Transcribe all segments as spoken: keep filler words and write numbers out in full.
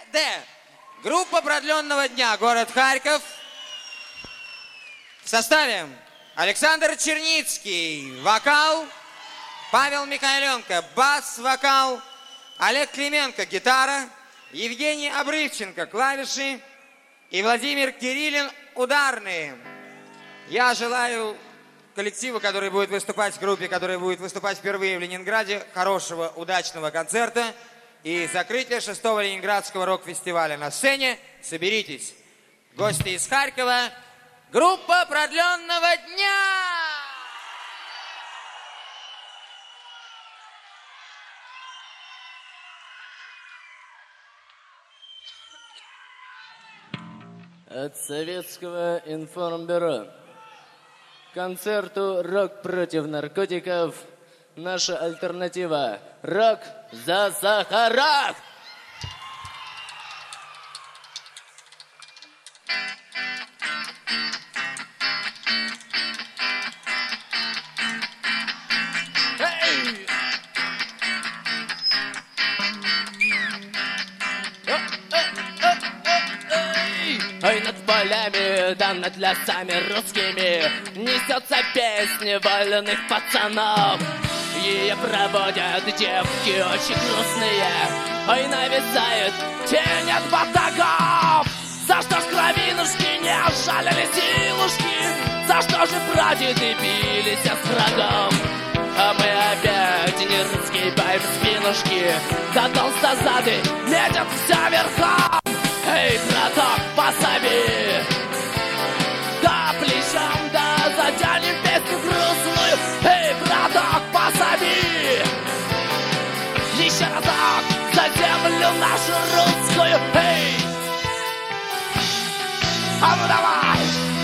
Д. Группа продленного дня. Город Харьков. В составе Александр Черницкий, вокал, Павел Михайленко, бас-вокал, Олег Клименко, гитара, Евгений Обрывченко, клавиши и Владимир Кириллин, ударные. Я желаю коллективу, который будет выступать, группе, которая будет выступать впервые в Ленинграде, хорошего, удачного концерта и закрытия шестого Ленинградского рок-фестиваля на сцене. Соберитесь. Гости из Харькова. Группа продленного дня! От Советского информбюро. Концерту «Рок против наркотиков» наша альтернатива «Рок за сахарах». Ой, над полями, да над лесами русскими несется песня вольных пацанов. Ее проводят девки очень грустные. Ой, нависает тень от батагов. За что ж кровинушки не ожалили силушки? За что же прадеды бились с врагом? А мы опять не русские бай в спинушки. Да толстозады метят вся верхом. Эй, браток, пособи, да плечом, да затянем песню грустную. Эй, браток, пособи, еще разок за землю нашу русскую. Эй, а ну давай.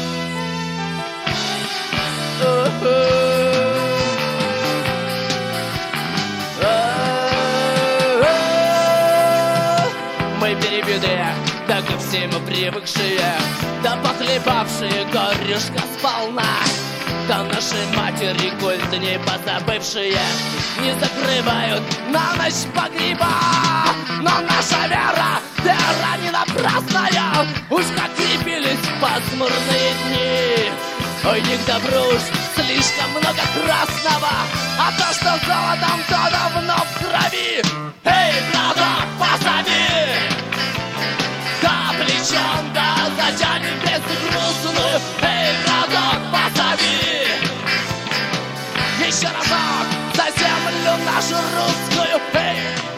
Мы перебитые, так и всему привыкшие, да похлебавшие горюшка сполна. Да наши матери культ не позабывшие не закрывают на ночь погреба. Но наша вера, вера не напрасная. Уж как крепились пасмурные дни. Ой, не к добру уж слишком много красного, а то, что золотом, то давно в крови. Эй, браток, посади, да плечом, да затянем песню грустную. Эй, браток, посади, еще разок за землю нашу русскую. Эй!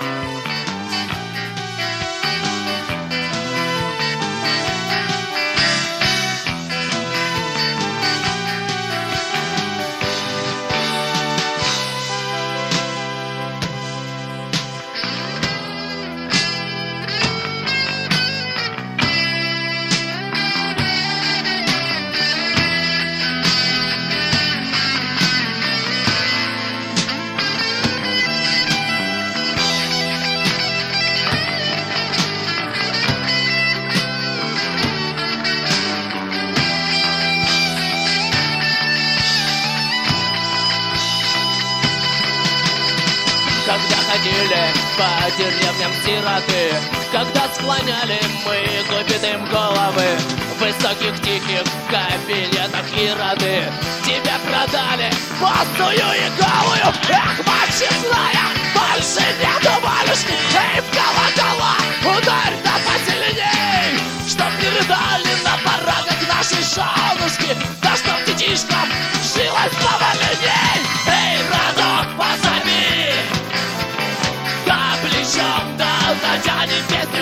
Когда ходили по деревням сироты, когда склоняли мы купидым головы в высоких тихих кабинетах ироды, тебя продали босую и голую. Эх, мальчишная, больше нету валюшки. Эй, в колокола, ударь да посильней, чтоб не рыдали на парадах нашей женушки, да чтоб детишкам жилось поваленей. Эй, родок, пособи, да плечом, да затянем песню